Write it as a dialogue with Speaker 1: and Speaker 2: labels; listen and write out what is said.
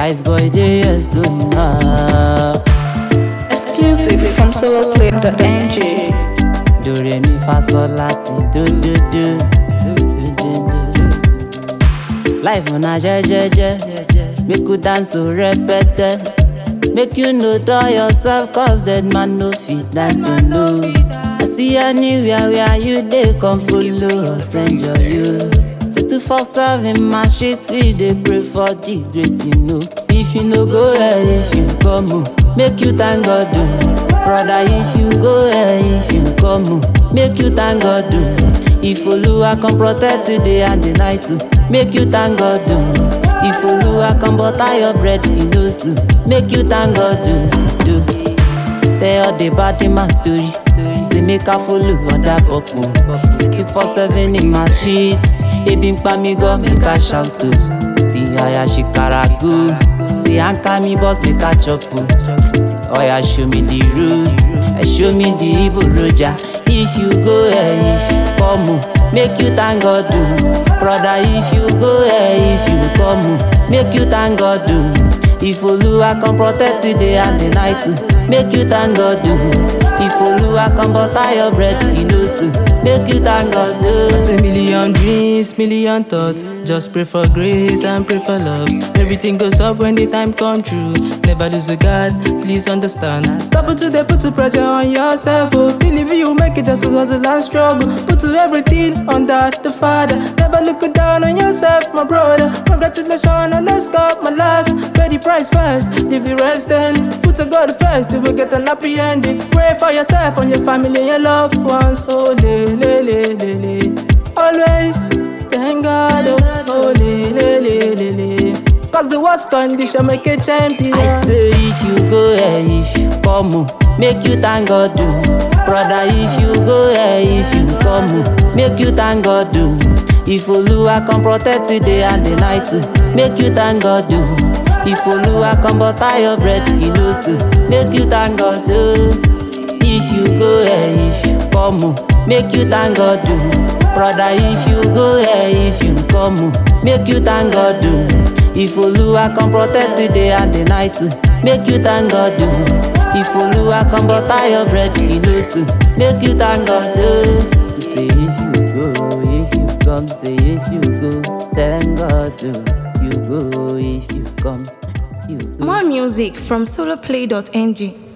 Speaker 1: Ice boy dey yes so now.
Speaker 2: Exclusive from soloplay.ng.
Speaker 1: Do re mi fa sol lati do do do do do do. Life on a je. Make you dance so repete. Make you know dull yourself, cause dead man no fit dance so no. I see anywhere where you dey come follow us enjoy you. Say 247 my streets we dey pray for the grace you know. If you no go if you come make you thank God brother if you go if you come make you thank God if Oluwa come protect today and the night make you thank God if Oluwa come butter your bread you know so make you thank God do. Tell all the bad in my story. Say make I follow other people. Say 247 in my sheets. Baby pa me go make I shout to. See oya shikara go. See anchor me boss make I chop. See oya show me the road. Show me the Igbo Roja. If you go if you come make you thank God brother if you go if you come make you thank God if Oluwa come protect today and the night make you thank God if Oluwa come butter your bread you know so make you thank God
Speaker 3: It's a million dreams, million thoughts. Just pray for grace and pray for love. Everything goes up when the time come true. Never lose a God, please understand. Stop it today, put the pressure on yourself. Oh, believe you make it just as a long struggle. Put to everything under the Father. Never look down on yourself, my brother. Congratulations and let's go, my last. Pay the price first, leave the rest then. Put a God first, you will get an happy ending. Pray for yourself and your family and your loved ones. Oh, always thank God, oh, cause the worst condition make a champion.
Speaker 1: I say if you go if you come make you thank God brother if you go if you come make you thank God if Oluwa come protect today and the night make you thank God if Oluwa come butter your bread you know so make you thank God if you go if you come make you thank God brother if you go if you come make you thank God if Oluwa come protect today and the night make you thank God if Oluwa come butter your bread you know so make you thank God say if you go if you come say if you go thank God you go if you come you go.
Speaker 2: More music from soloplay.ng.